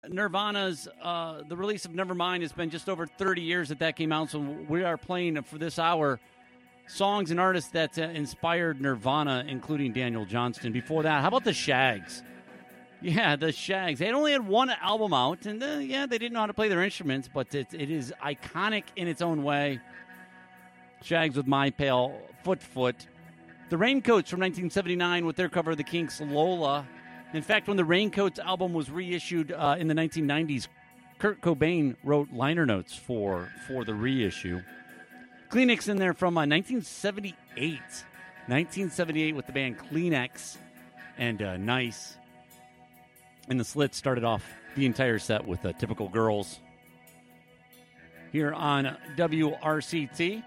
Nirvana's, the release of Nevermind has been just over 30 years that came out, so we are playing for this hour songs and artists that inspired Nirvana, including Daniel Johnston. Before that, how about the Shags? Yeah, the Shags. They had only had one album out, and they didn't know how to play their instruments, but it is iconic in its own way. Shags with My Pale Foot. The Raincoats from 1979 with their cover of the Kinks' Lola. In fact, when the Raincoats album was reissued in the 1990s, Kurt Cobain wrote liner notes for the reissue. Kleenex in there from 1978. 1978 with the band Kleenex and Nice. And the Slits started off the entire set with Typical Girls here on WRCT.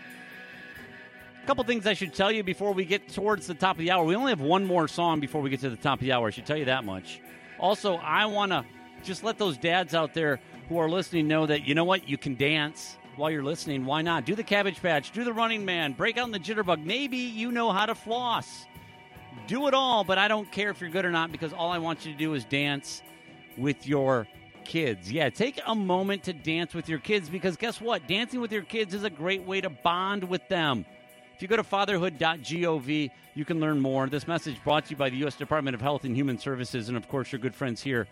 A couple things I should tell you before we get towards the top of the hour. We only have one more song before we get to the top of the hour. I should tell you that much. Also, I want to just let those dads out there who are listening know that, you know what, you can dance while you're listening. Why not? Do the Cabbage Patch, do the Running Man, break out in the jitterbug. Maybe you know how to floss. Do it all, but I don't care if you're good or not, because all I want you to do is dance with your kids. Yeah, take a moment to dance with your kids, because guess what? Dancing with your kids is a great way to bond with them. If you go to fatherhood.gov, you can learn more. This message brought to you by the U.S. Department of Health and Human Services and, of course, your good friends here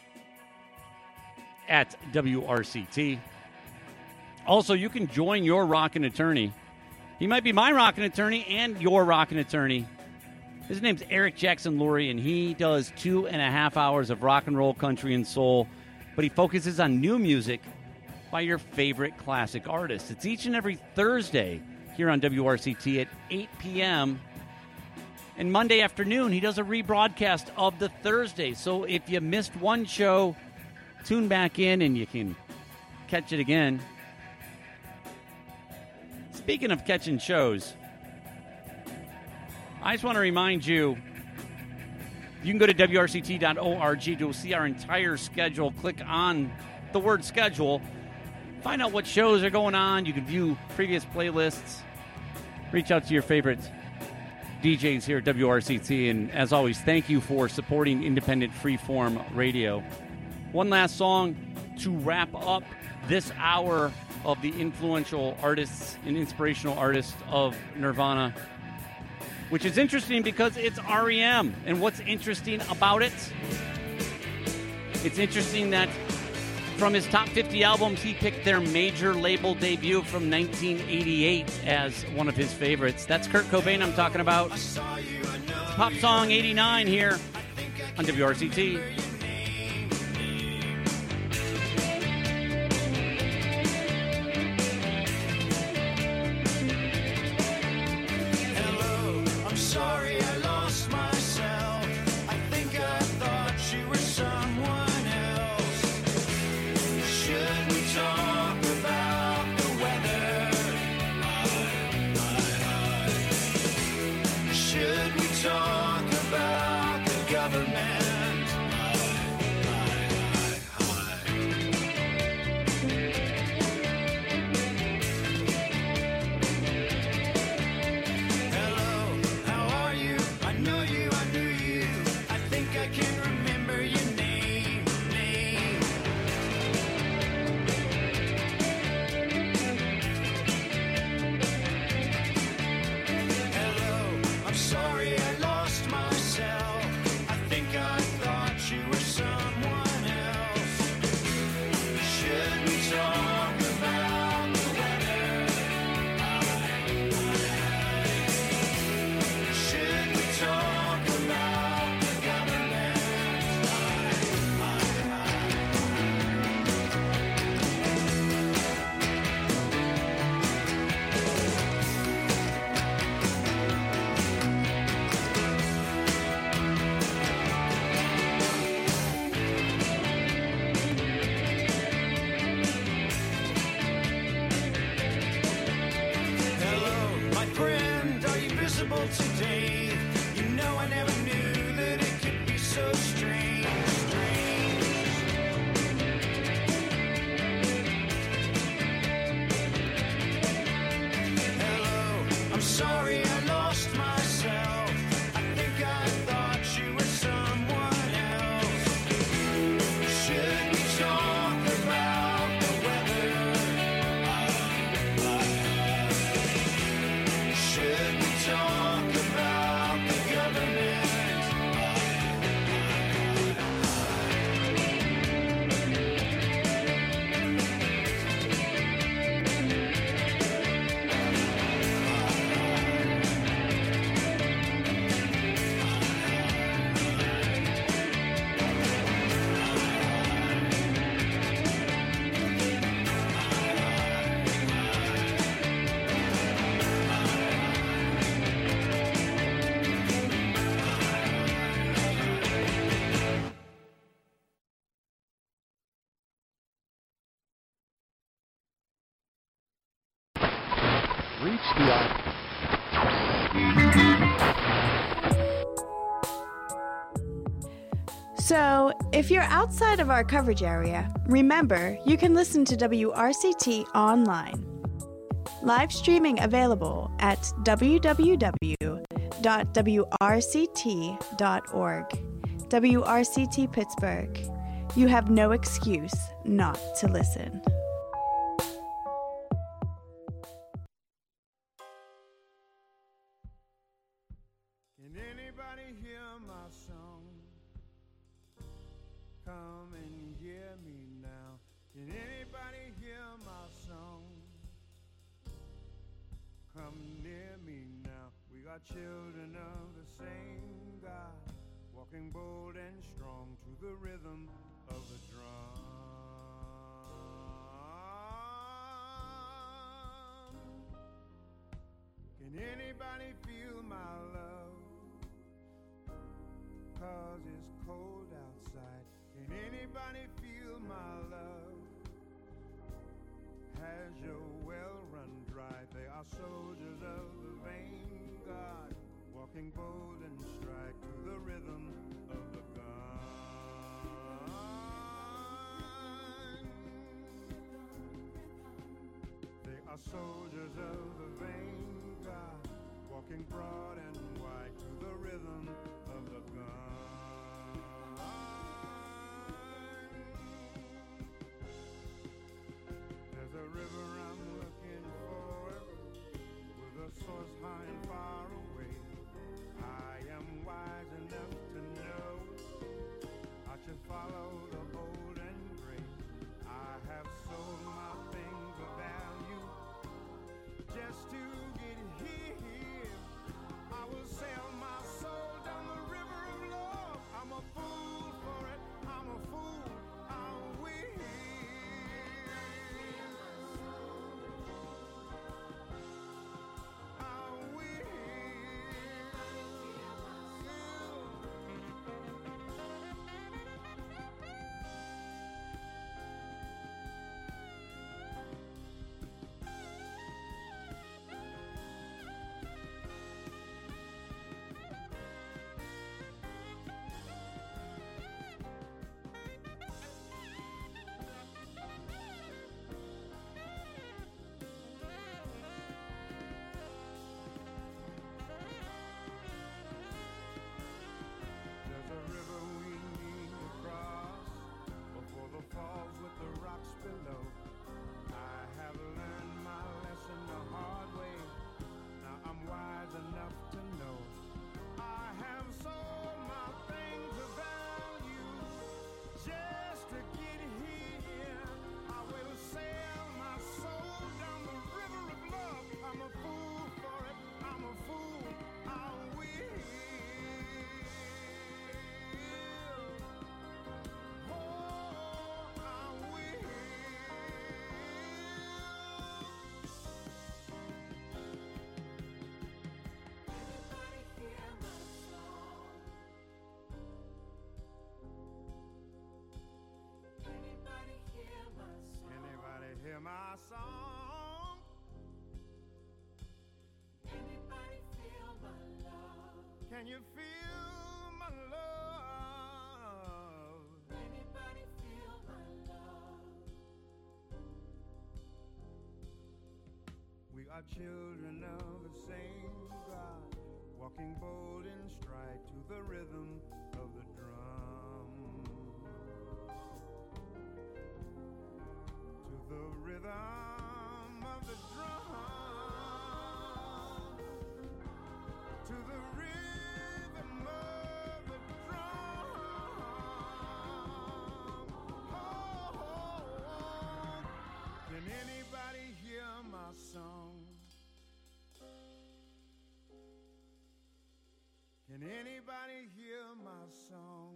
at WRCT. Also, you can join your rockin' attorney. He might be my rockin' attorney and your rockin' attorney. His name's Eric Jackson Lurie, and he does 2.5 hours of rock and roll, country, and soul, but he focuses on new music by your favorite classic artists. It's each and every Thursday here on WRCT at 8 p.m. And Monday afternoon, he does a rebroadcast of the Thursday. So if you missed one show, tune back in and you can catch it again. Speaking of catching shows, I just want to remind you, you can go to WRCT.org to see our entire schedule. Click on the word schedule. Find out what shows are going on. You can view previous playlists. Reach out to your favorite DJs here at WRCT. And as always, thank you for supporting independent freeform radio. One last song to wrap up this hour of the influential artists and inspirational artists of Nirvana, which is interesting because it's REM. And what's interesting about it? It's interesting that from his top 50 albums, he picked their major label debut from 1988 as one of his favorites. That's Kurt Cobain I'm talking about. Pop Song 89 here on WRCT. Today, you know I never knew that it could be so strange, Hello, I'm sorry I lost myself. I think I thought you were someone else. Should reached the So, if you're outside of our coverage area, remember you can listen to WRCT online. Live streaming available at www.wrct.org. WRCT Pittsburgh. You have no excuse not to listen. Can anybody hear my song? Come and hear me now. Can anybody hear my song? Come near me now. We are children of the same God, walking bold and strong to the rhythm of the drum. Can anybody feel my love? 'Cause it's cold outside. Can anybody feel my love? Has your well run dry? They are soldiers of the vanguard, walking bold and strike to the rhythm of the gun. They are soldiers of the vanguard, walking broad and wide to the rhythm of the gun. There's a river I'm looking for, with a source high and far away. I am wise enough to know I should follow the old and great. I have sold my things of value just to get here. I will sail my soul down the river of love. I'm a fool for it. I'm a fool. I will. I will. There's a river we need to cross before the falls with the rocks below. I have learned my lesson the hard way. Now I'm wise enough to know I have sold my things of value just to get here. I will sail my soul down the river of love. I'm a fool for it. I'm a fool. I will. Oh, I will. Anybody hear my song? Anybody feel my love? Can you feel my love? Anybody feel my love? We are children of the same God, walking bold in stride to the rhythm of the drum. To the rhythm of the drum. To the rhythm of the drum. Oh, can anybody hear my song? Can anybody hear my song?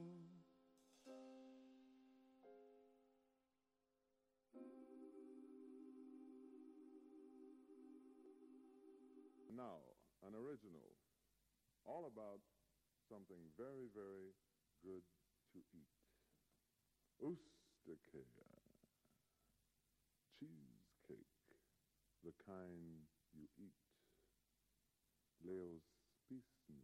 Now, an original, all about something very, very good to eat. Oosterkaya, cheesecake, the kind you eat. Leos Spissen.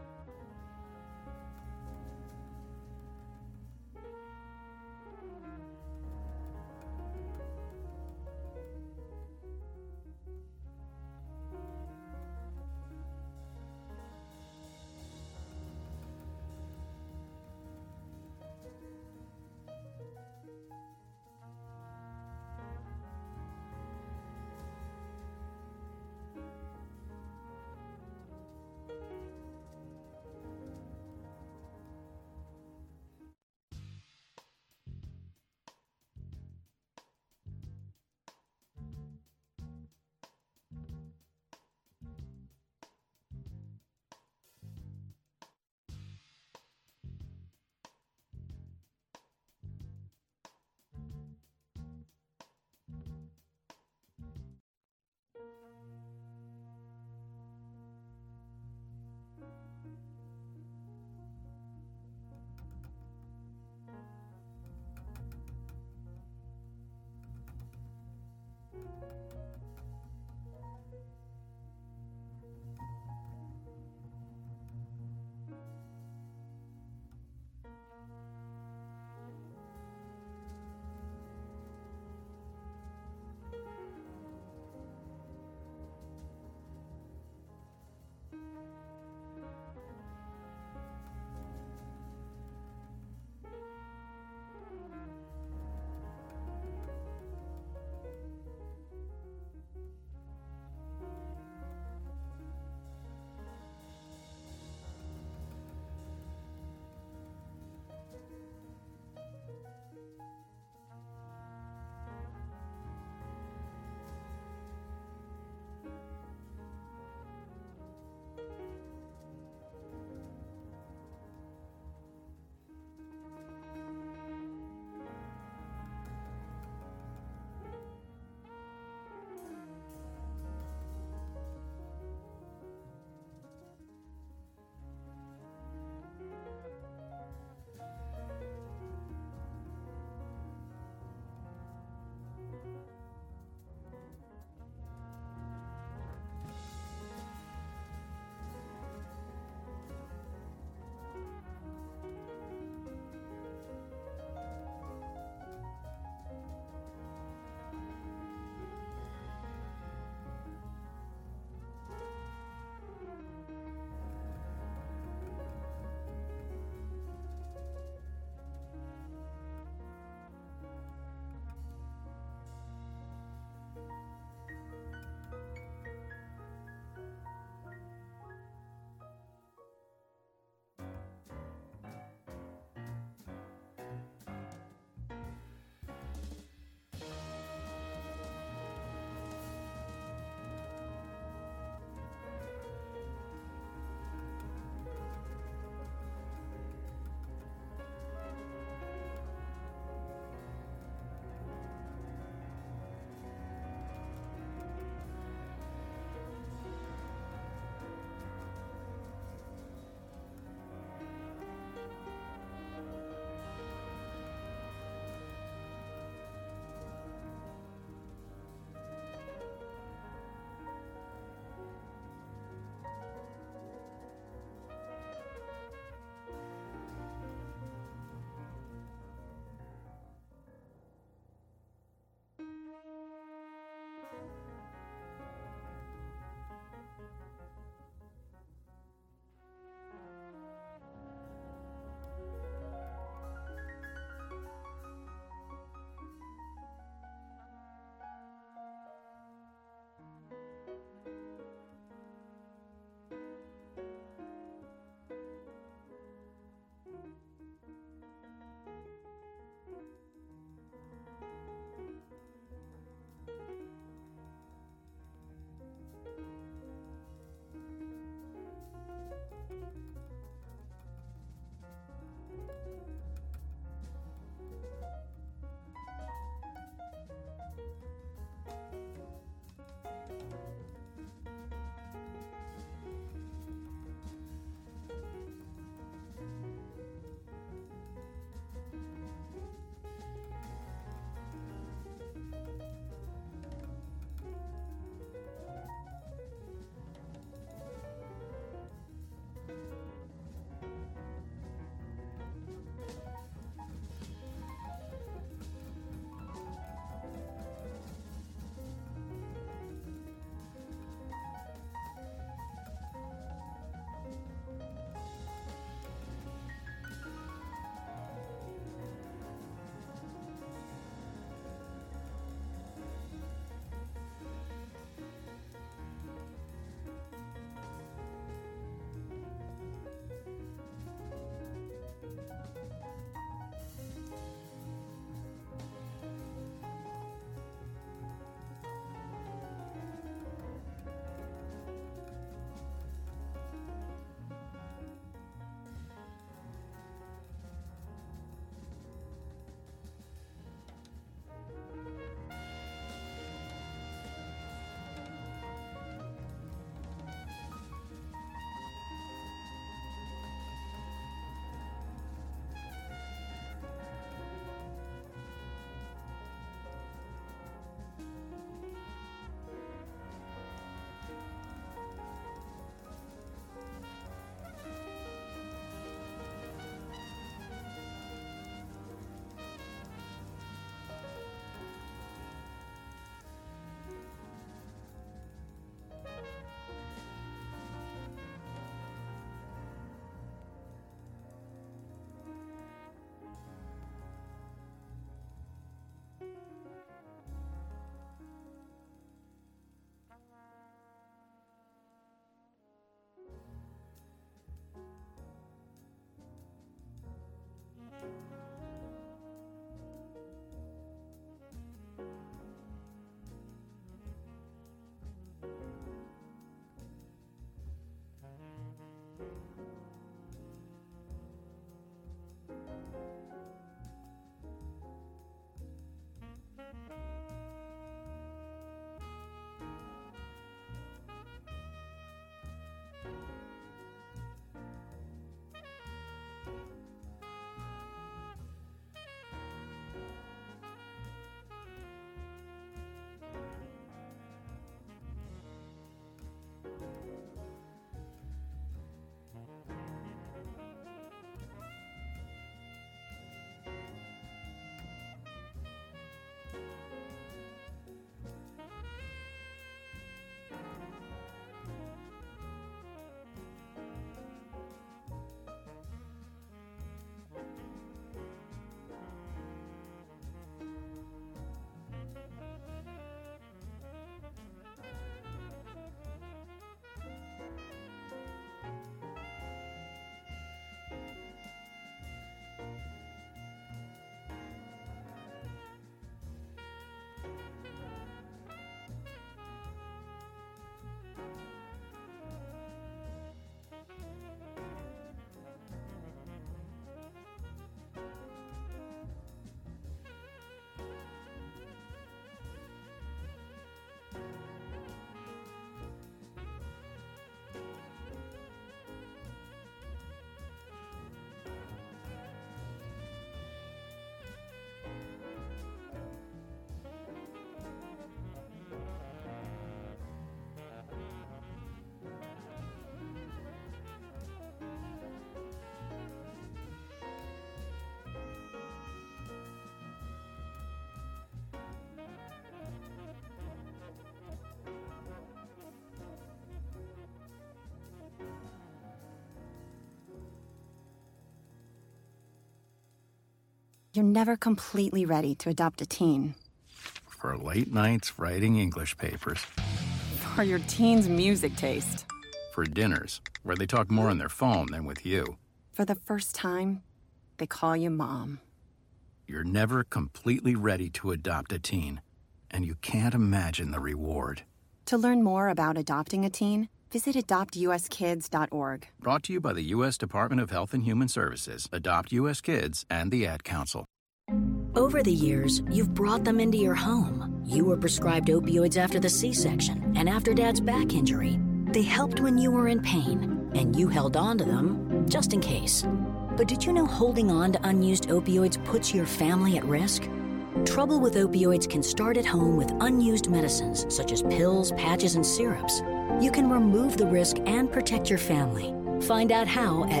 you're never completely ready to adopt a teen. For late nights writing English papers. For your teen's music taste. For dinners, where they talk more on their phone than with you. For the first time, they call you Mom. You're never completely ready to adopt a teen, and you can't imagine the reward. To learn more about adopting a teen, visit adoptuskids.org. Brought to you by the U.S. Department of Health and Human Services, Adopt U.S. Kids, and the Ad Council. Over the years, you've brought them into your home. You were prescribed opioids after the C-section and after Dad's back injury. They helped when you were in pain, and you held on to them just in case. But did you know holding on to unused opioids puts your family at risk? Trouble with opioids can start at home with unused medicines such as pills, patches, and syrups. You can remove the risk and protect your family. Find out how at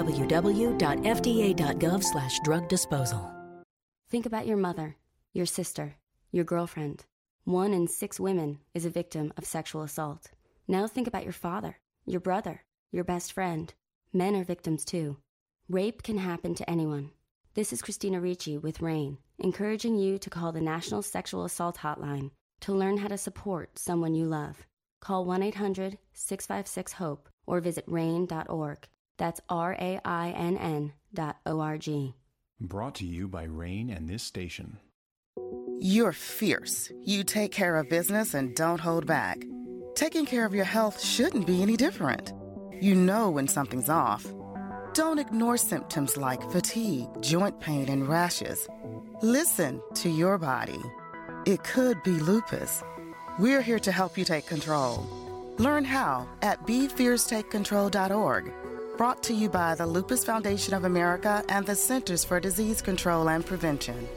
www.fda.gov/drug disposal. Think about your mother, your sister, your girlfriend. 1 in 6 women is a victim of sexual assault. Now think about your father, your brother, your best friend. Men are victims too. Rape can happen to anyone. This is Christina Ricci with RAIN, encouraging you to call the National Sexual Assault Hotline to learn how to support someone you love. Call 1-800-656-HOPE or visit RAIN.org. That's RAINN.org. Brought to you by RAIN and this station. You're fierce. You take care of business and don't hold back. Taking care of your health shouldn't be any different. You know when something's off. Don't ignore symptoms like fatigue, joint pain, and rashes. Listen to your body. It could be lupus. We're here to help you take control. Learn how at BeFierceTakeControl.org. Brought to you by the Lupus Foundation of America and the Centers for Disease Control and Prevention.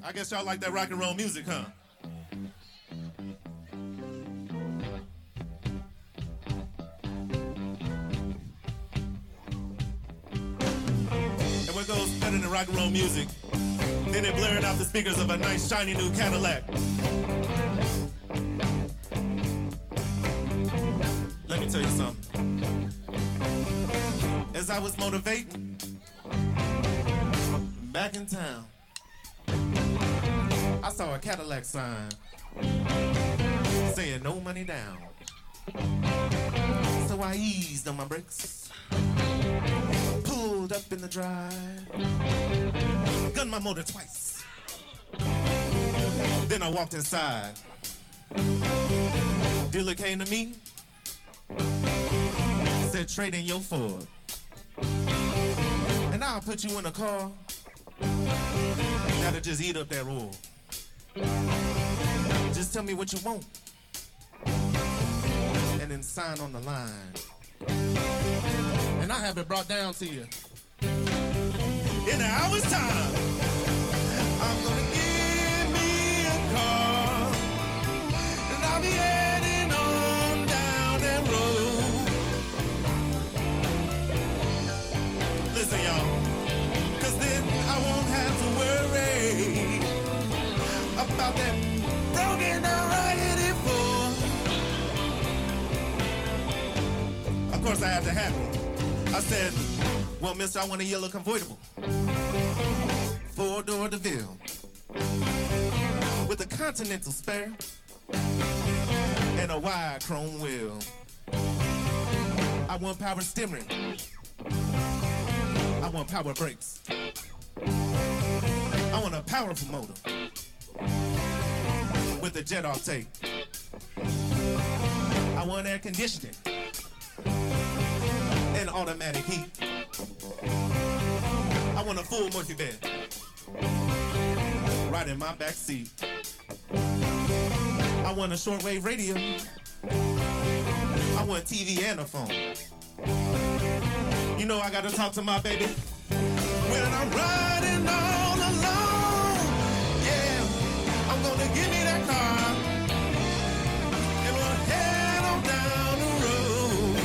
I guess y'all like that rock and roll music, huh? And what goes better than rock and roll music? Then it blaring out the speakers of a nice shiny new Cadillac. Let me tell you something. As I was motivating back in town, I saw a Cadillac sign saying no money down. So I eased on my brakes, pulled up in the drive, gunned my motor twice. Then I walked inside. Dealer came to me, said trade in your Ford, and I'll put you in a car that'll just eat up that road. Just tell me what you want, and then sign on the line, and I'll have it brought down to you in an hour's time. I'm gonna give me a car, and I'll be heading on down that road. Listen, y'all, 'cause then I won't have to worry about that broken down raggedy Ford. Of course I had to have it. I said, well, mister, I want a yellow convertible, 4-door DeVille, with a Continental spare, and a wide chrome wheel. I want power steering. I want power brakes. I want a powerful motor with a jet off tape. I want air conditioning and automatic heat. I want a full Murphy bed right in my back seat. I want a shortwave radio. I want TV and a phone. You know I gotta talk to my baby when I'm riding all alone. Yeah, I'm gonna give me that car, and we'll head on down the road.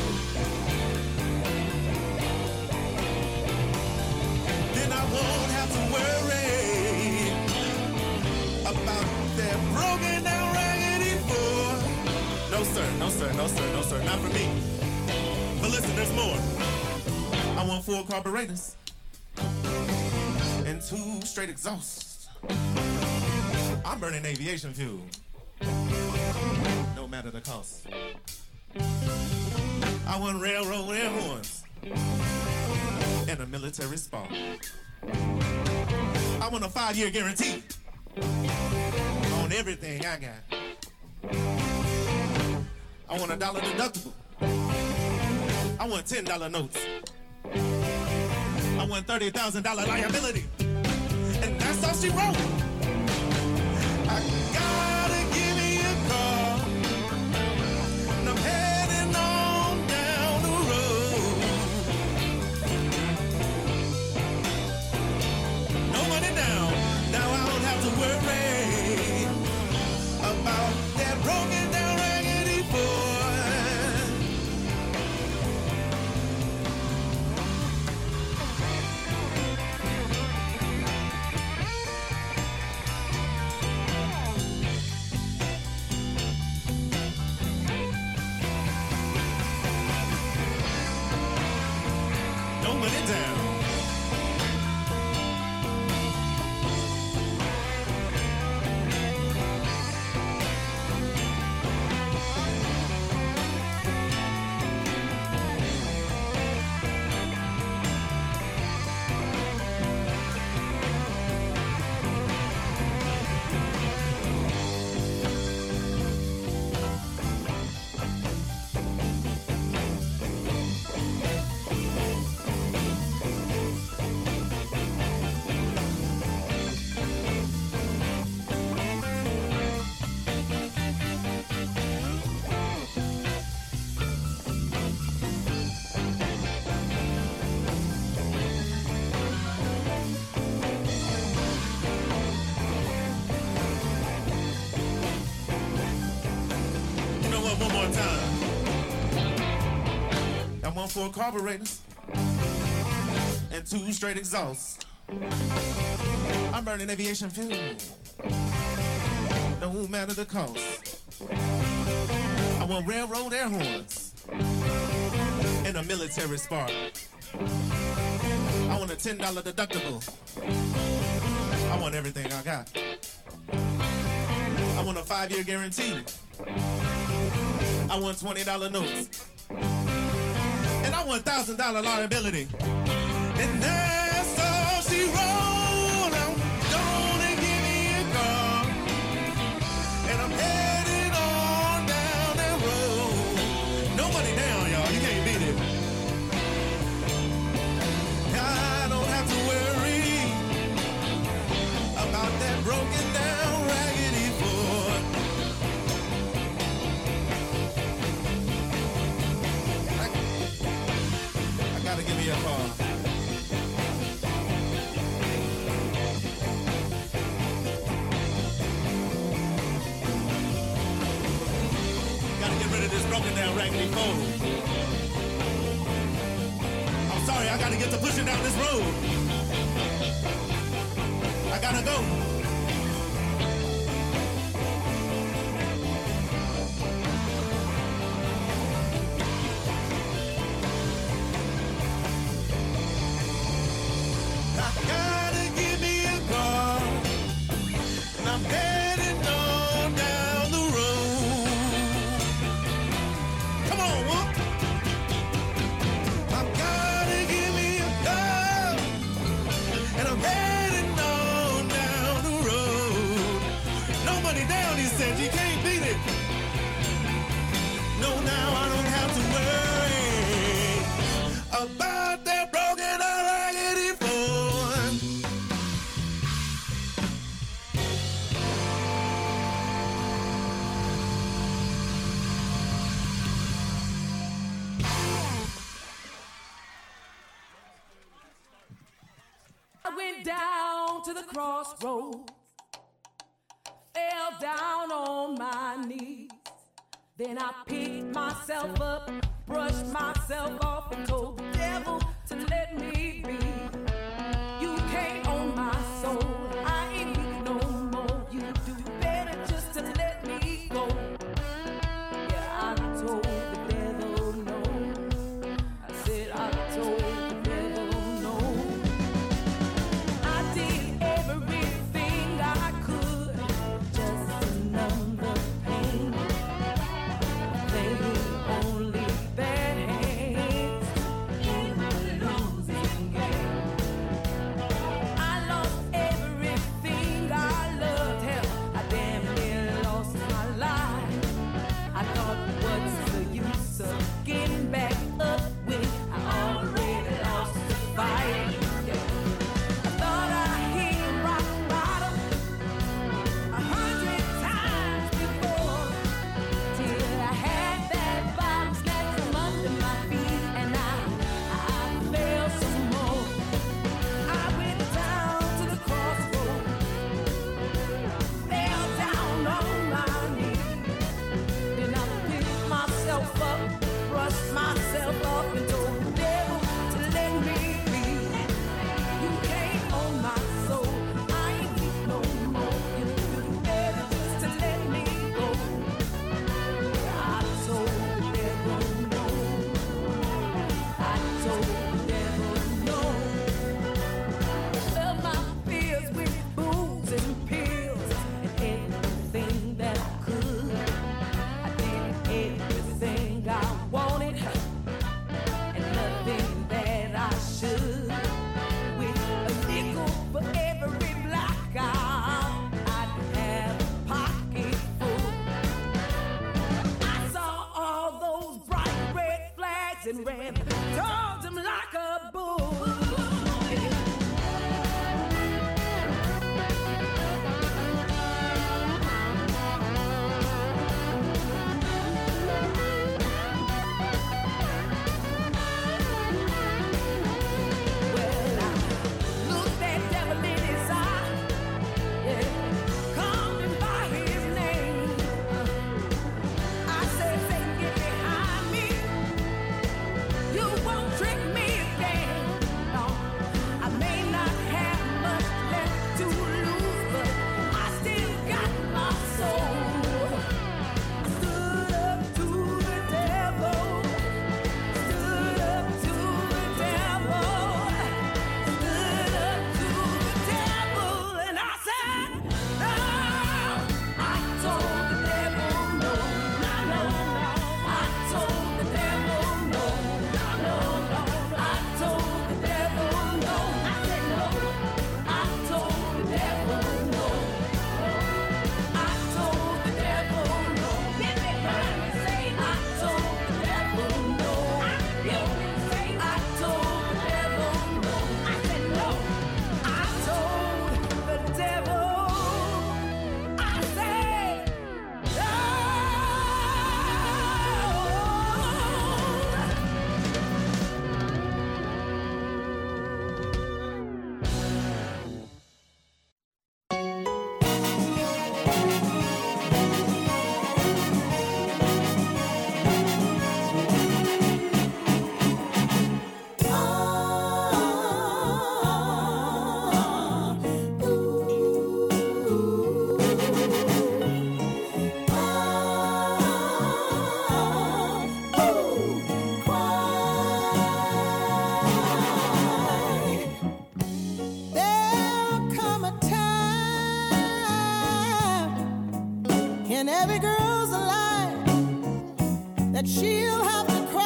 Then I won't have to worry about that broken down raggedy Ford. No sir, no sir, no sir, no sir, not for me. But listen, there's more. I want 4 carburetors and 2 straight exhausts. I'm burning aviation fuel, no matter the cost. I want railroad air horns and a military spa. I want a 5-year guarantee on everything I got. I want a $1 deductible. I want $10 notes. I want $30,000 liability. And that's all she wrote. I gotta give me a car, and I'm heading on down the road. No money down. Now I don't have to worry about that broken down raggedy Ford. more time. I want 4 carburetors and 2 straight exhausts. I'm burning aviation fuel, no matter the cost. I want railroad air horns and a military spark. I want a $10 deductible. I want everything I got. I want a 5-year guarantee. I want $20 notes. And I want $1,000 liability. And that's all she wrote. I'm gonna give me a car. And I'm headed on down that road. No money down, y'all. You can't beat it. I don't have to worry about that broken down Raggedy Ford. I gotta give me a car. Gotta get rid of this broken down Raggedy Ford. I'm sorry, I gotta get to pushing down this road. I gotta go. I gotta give me a car, and I'm heading on down the road. Come on, Whoop. I gotta give me a car, and I'm heading on down the road. No money down, he said, you can't beat it. No, now I don't have to worry about that broken or raggedy Ford. I went down to the crossroads, fell down on my knees. Then I picked myself up, brushed myself off, and told the devil to let me be. You can't own my soul, I ain't weak no more. You do better just to let me go. Yeah, I told the devil no. I said I told the devil no. I did everything I could just to numb the pain. They only bad hands. and every girl's alive that she'll have to cry.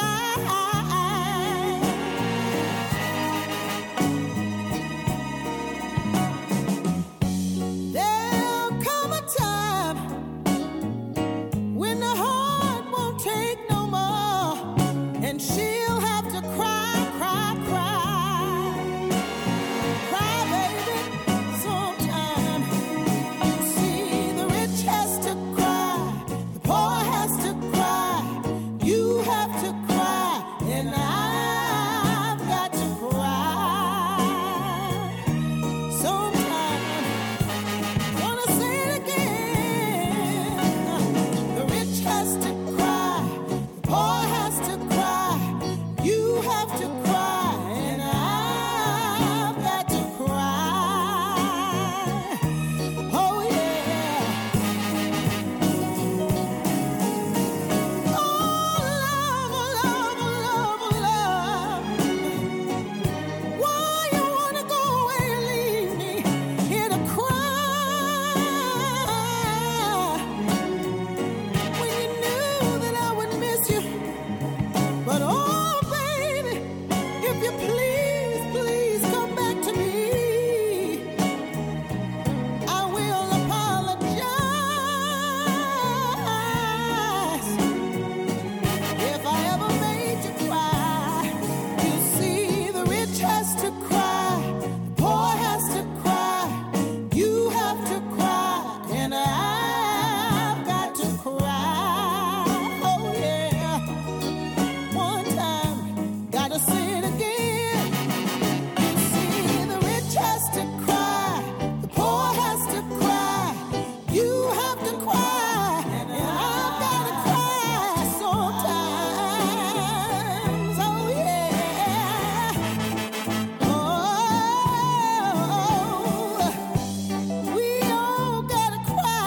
There'll come a time when the heart won't take no more, and she'll have to cry, cry, cry. Cry, baby, sometime. You see, the rich has to cry, the poor has to cry, you have to cry, and I've got to cry. Sometime, wanna say it again. The rich has to cry, the poor has to cry, you have to cry, and I've got to cry. Oh yeah. Oh love, love, love, love. Why you wanna go away and leave me here to cry? When you knew that I would miss you. But oh baby, if you please, please come back to me. I will apologize if I ever made you cry. You see, the rich has to cry, the poor has to cry, you have to cry, and I've got to cry. Oh yeah. One time, gotta say it again. You see, the rich has to cry, the poor has to cry, you have to cry, and I've gotta cry sometimes. Oh yeah. Oh, we all gotta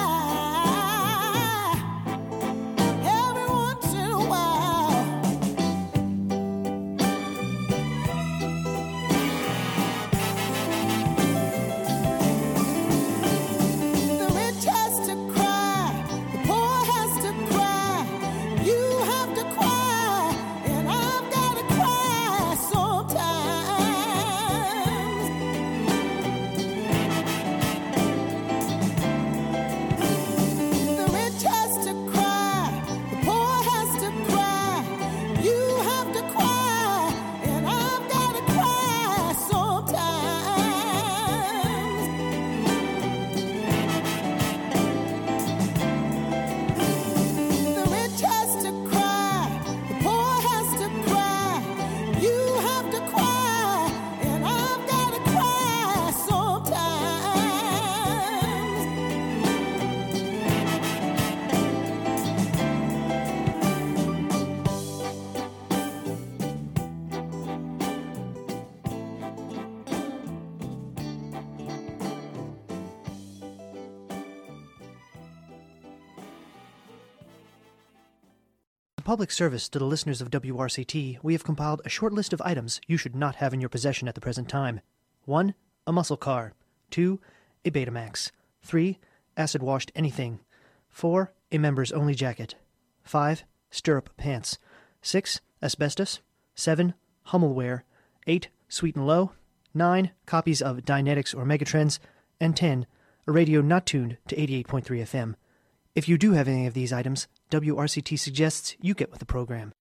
cry every once in a while. The rich has to cry, the poor has to cry, you have to cry, and I've gotta cry sometimes. The rich has to cry, the poor has to cry, you have to cry, and I've gotta cry sometimes. The rich has to cry, the poor has to cry, you have to cry, and I've gotta cry sometimes. A public service to the listeners of WRCT, we have compiled a short list of items you should not have in your possession at the present time. 1. A muscle car. 2. A Betamax. 3. Acid-washed anything. 4. A members-only jacket. 5. Stirrup pants. 6. Asbestos. 7. Hummelware. 8. Sweet and Low. 9. Copies of Dynetics or Megatrends. And 10. A radio not tuned to 88.3 FM. If you do have any of these items, WRCT suggests you get with the program.